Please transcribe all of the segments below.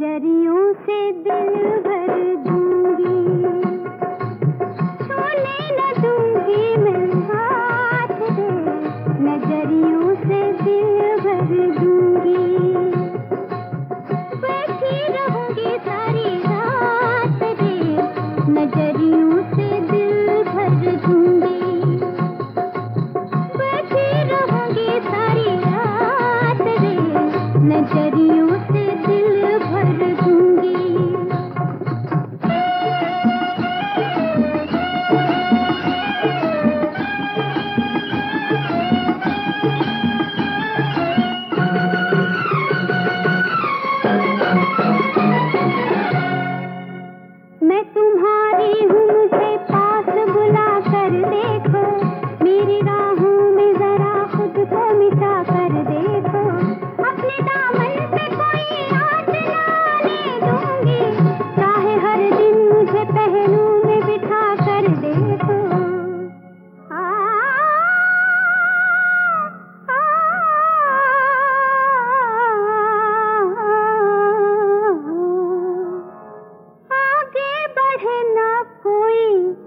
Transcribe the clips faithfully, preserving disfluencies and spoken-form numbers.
नजरियों से दिल भर दूंगी, छूने न दूंगी मैं हाथ रे, नजरियों से दिल भर दूंगी। बैठी रहूंगी सारी रात रे, नजरियों से दिल भर दूंगी। बैठी रहूंगी सारी रात रे, नजरियों से दिल भर दूंगी। मैं तुम्हारी हूँ, मुझे पास बुला कर देखो, मेरी राहों में जरा खुद को मिटा कर देखो। अपने दामन पे कोई आँच ना आने दूंगी, चाहे हर दिन मुझे पहलू में बिठा कर देखो। आ, आ, आगे बढ़े ना कोई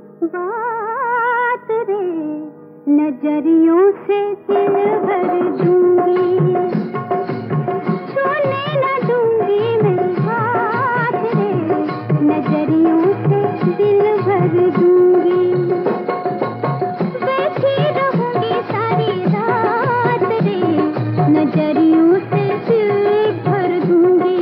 बात रे, नजरियों से दिल भर दूंगी। छूने न दूंगी मैं हाथ रे, नजरियों से दिल भर दूंगी। बैठी रहूंगी सारी रात रे, नजरियों से दिल भर दूंगी।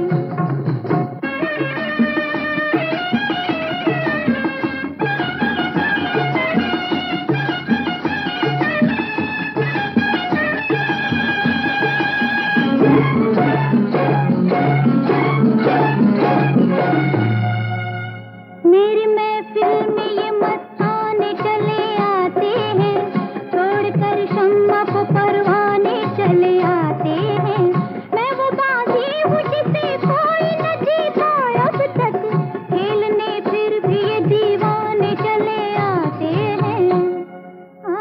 मेरी महफिल में ये मस्ताने चले आते हैं, छोड़कर शम्मा को परवाने चले आते हैं। मैं वो बाजी हूँ जिसे कोई न जीता अब तक, खेलने फिर भी ये दीवाने चले आते हैं। आ,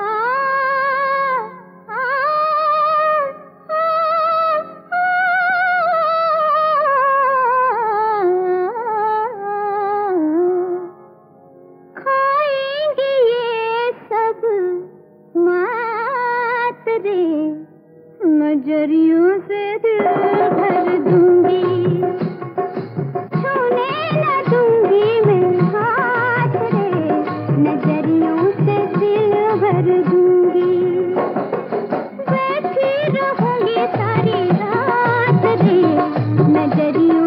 आ, आ, खाएंगे ये सब मात रे, नजरियों से दिल भर दूंगी। छूने न दूंगी मैं हाथ रे, नजरियों से दिल भर दूंगी। बैठी रहूंगी सारी रात रे, नजरियों